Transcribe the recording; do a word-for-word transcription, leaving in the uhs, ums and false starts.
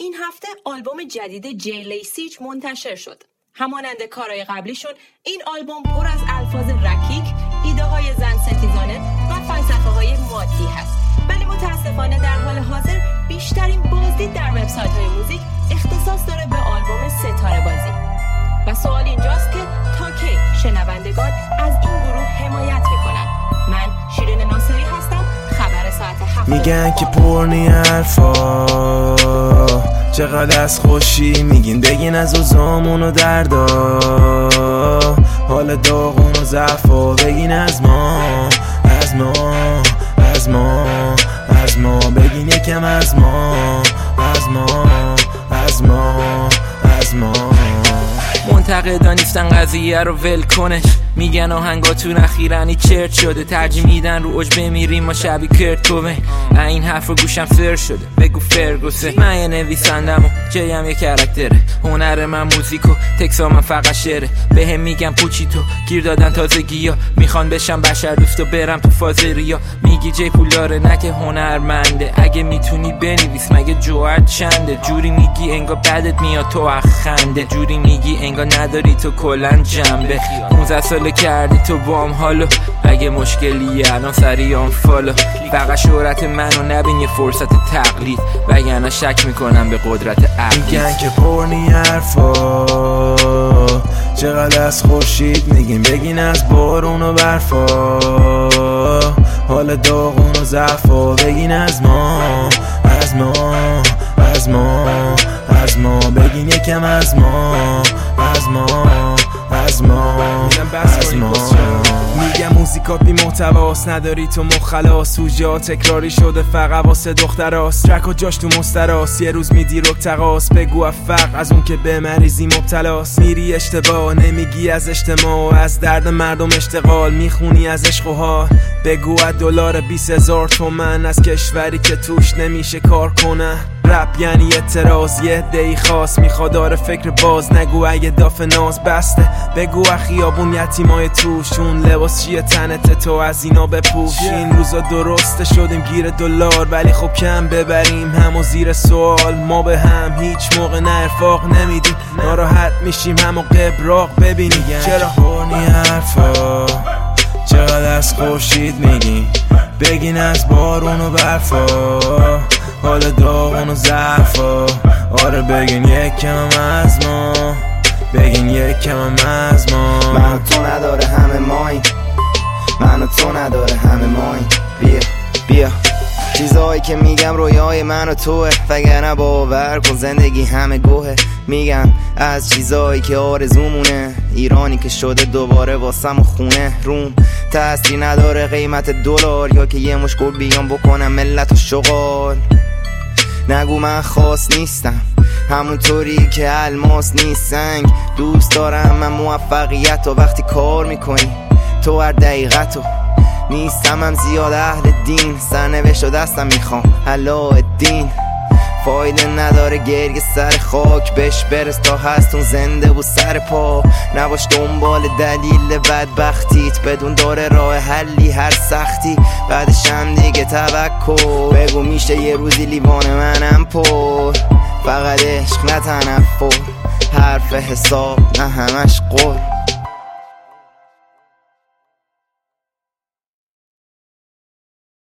این هفته آلبوم جدید جی لیسیچ منتشر شد. همانند کارهای قبلیشون این آلبوم پر از الفاظ رکیک، ایده های زن ستیزانه و فلسفه های مادی هست، ولی متاسفانه در حال حاضر بیشترین بازدید در وبسایت های موزیک اختصاص داره به آلبوم ستاره بازی. و سوال اینجاست که تا کی شنوندگان از این گروه حمایت میکنن؟ من شیرین ناصری هستم، خبر ساعت هفت. میگن که پرنی حرفا چقدر از خوشی میگین، بگین از اوزامون و دردا، حال داغون و ضعفا، بگین از ما از ما از ما از ما بگین یکم از ما از ما از ما از ما. منتقدان نیستن قضیه رو ول کنش، میگن آهنگاتون اخیرانی چرت شده، ترجیح میدن رو اوج بمیریم ما شبی کرد کوبه. این حرف رو گوشم فر شده، بگو فرگوسه. من یه نویسندم و جیم یه کرکتره، هنر من موزیک و تکسا من فقط شعره. به هم میگن پوچیتو گیر دادن تازگی ها، میخوان بشم بشر دوست و برم تو فاز ریا. میگی جی پولاره نه که هنرمنده، اگه میتونی بنویس مگه جوهر چنده. جوری میگی انگار بدت میاد تو اخنده، جوری میگی انگار نداری تو کلن جنبه. پونزده ساله کردی تو بام حالو، اگه مشکلیه الان سریع آن فالو. فقط شهرت منو نبین یه فرصت تقلید، وگرنه شک میکنم به قدرت عقل. میگن که پرنی حرفا چقدر از خورشید میگین، بگین از بارون و برفا، حال داغون و ضعفا، بگین از ما از ما از ما از ما بگین یکم از ما از ما از ما از ما. میگم موزیکات بی محتواست، نداری تو مخلاص، سوژه تکراری شده فقط واسه دختراست. ترک و جاش تو مستراست، یه روز میدی رک تقاس، بگو افق از اون که به مریضی مبتلاست. میری اشتباه نمیگی از اجتماع، از درد مردم اشتغال میخونی از عشق و حال. بگو از دلار بیست هزار تومن از کشوری که توش نمیشه کار کنه. رپ یعنی اعتراض، یه عده‌ای خاص میخواد داره فکر باز. نگو اگه داف ناز بسته، بگو اخیابون یتیمای توشون، لباس چیه تنت تو از اینا بپوش. این روزا درسته شدیم گیر دلار، ولی خب کم ببریم همو زیر سوال. ما به هم هیچ موقع نه ارفاق نمیدیم، ناراحت میشیم همو قبراق ببینیم. چرا هونی حرفا چقدر از خورشید میگین، بگین از بارون و برفا، حال داغون و ضعفا. آره بگین یکم از ما، بگین یکم از ما. من و تو نداره همه ماین، من و تو نداره همه ماین. بیا بیا چیزایی که میگم رویای من و توه، وگرنه باور کن زندگی همه گوهه. میگم از چیزایی که آرزومونه، ایرانی که شده دوباره واسم و خونه. روم تأثیر نداره قیمت دلار، یا که یه مش گل بیان بکنم ملت و شغال. نگو من خاص نیستم، همونطوری که الماس نیست سنگ. دوست دارم من موفقیت و وقتی کار میکنی تو هر دقیقتو. نیستم هم زیاد اهل دین، سرنوشت و دستم میخوام علاءالدین. فایده نداره گریه سر خاک، بهش برس تا هستون زنده و سر پا. نباش دنبال دلیل بدبختیت، بدون داره راه حلی هر سختی. بعدش هم دیگه توکل، بگو میشه یه روزی لیوان منم پر. فقط عشق نه تنفر، حرف حساب نه همش قول.